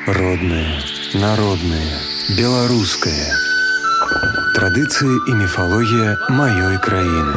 Родное, народное, беларускае. Традыцыі і міфалогія маёй краіны.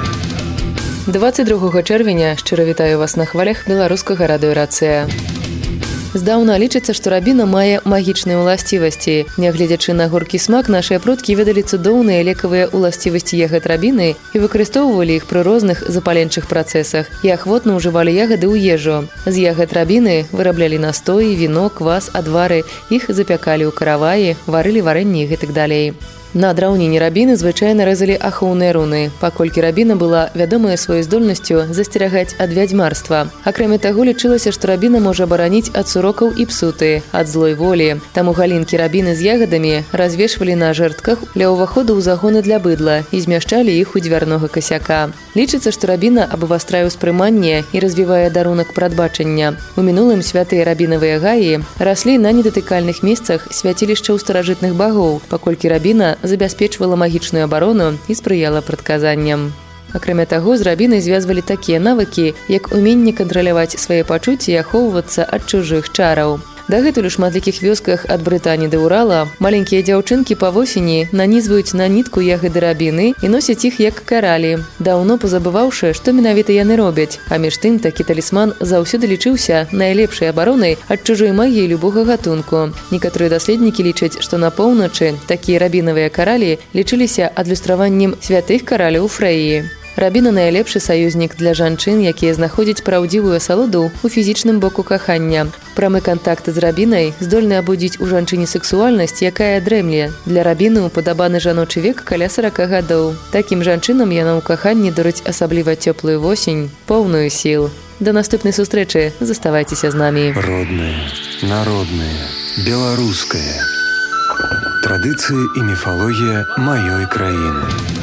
22 чэрвеня шчыра вітаю вас на хвалях беларускага радыёрацыя. Здаўна лічыцца, што рабіна мае магічныя ўласцівасці. Нягледзячы на горкі смак, нашыя продкі ведалі цудоўныя лекавыя ўласцівасці ягад рабіны і выкарыстоўвалі іх пры розных запаленчых працэсах і ахвотна ўжывалі ягады ў ежу. З ягад рабіны выраблялі настоі, віно, квас, адвары, іх запякалі ў караваі, варылі варэнні і гэтак далей. На драўніне рабіны звычайна рэзалі ахоўныя руны, паколькі рабіна была вядомая сваёй здольнасцю засцерагаць ад вядзьмарства. Акрамя таго, лічылася, што рабіна можа бараніць ад сурокаў і псуты, ад злой волі. Таму галінкі рабіны з ягадамі развешвалі на жэрдках ля ўваходу ў загоны для быдла і змяшчалі іх у дзвярнога касяка. Лічыцца, што рабіна абвастрае ўспрыманне і развівае дарунак прадбачання. У мінулым святыя рабінавыя гаі раслі на недатыкальных месцах свяцілішчаў старажытных багоў, паколькі рабіна забяспечвала магічную абарону і спрыяла прадказанням. Акрамя таго, з рабінай звязвалі такія навыкі, як уменне кантраляваць свае пачуцці і ахоўвацца ад чужых чараў. Дагэтуль у шматлікіх вёсках ад Брытаніі да Урала маленькія дзяўчынкі па восені нанізваюць на нітку ягады рабіны і носяць іх як каралі, даўно пазабываўшы, што менавіта яны робяць. А між тым, такі талісман заўсёды лічыўся найлепшай абаронай ад чужой магіі любога гатунку. Некаторыя даследнікі лічаць, што на поўначы такія рабінавыя каралі лічыліся адлюстраваннем святых караляў Фрэі. Рабіна найлепшы саюзнік для жанчын, якія знаходзяць праўдзівую асалоду ў фізічным боку кахання. Прамы кантакт з рабінай здольны абудзіць у жанчыне сексуальнасць, якая дрэмле. Для рабіны упадабаны жаночы век каля 40 гадоў. Такім жанчынам яна ў каханні дарыць асабліва цёплую восень, поўную сіл. До наступнай сустрэчы, заставайцеся з намі. Родное, народное, беларускае. Традыцыі і міфалогія маёй краіны.